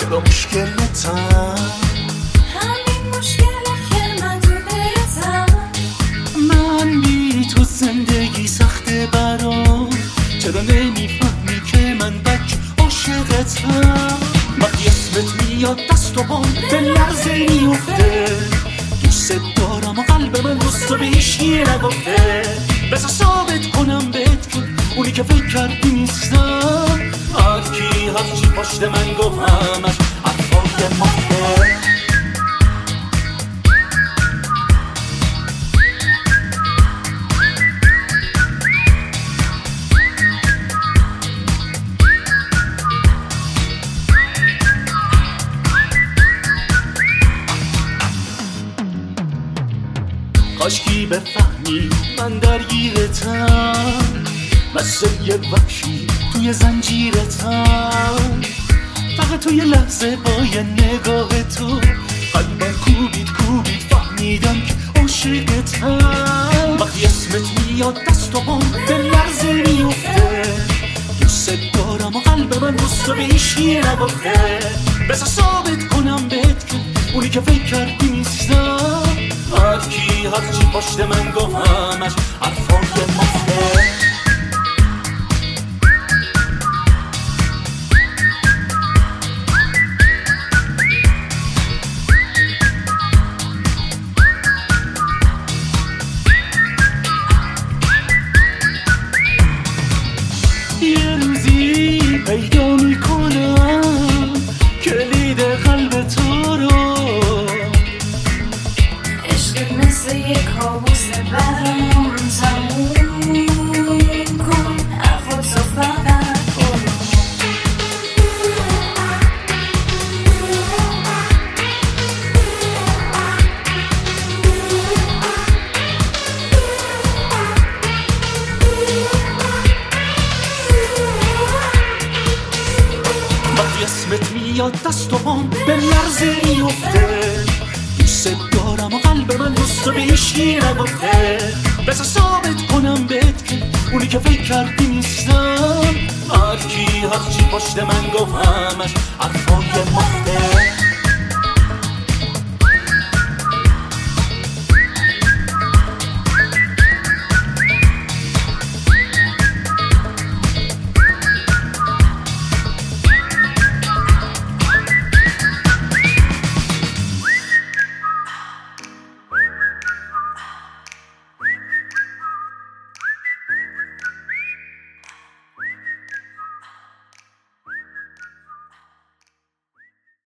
چرا مشکلتم؟ همین مشکله که من تو دلتم. من بی تو زندگی سخته برام، چرا نمیفهمی که من بک عاشقتم؟ وقتی اسمت میاد دست و پام به لرزه میفته، دوست دارم و قلب من دوست به هیچکی نگفته. بذار ثابت کنم بهت که اونی که فکر کردی نیستم. هرچی پشت من گفت همش حرفای مفته. کاشکی بفهمی من درگیرتم، مثل یه وحشی توی زنجیرتم. فقط توی لحظه با یه نگاه تو قلبم کوبید فهمیدم که عاشقتم. وقتی اسمت میاد دست و پام به لرزه میفته، دوست دارم و قلب من دوست به هیچکی نگفته. بذار ثابت کنم بهت که اونی که فکر کردی نیستم. هرچی پشت من گفت همش حرفای مفته. یه روزی پیدا میکنم کلید قلب تو رو. عشقت مثل یک کابوس برام تموم کن، حرفاتو فقط کن. وقتی اسمت میاد دست و پام به لرزه میفته، دوست دارم و قلب من دوست به هیچکی نگفته. بذار ثابت کنم بهت که اونی که فکر کردی نیستم. هرچی پشت من گفت همش حرفای مفته.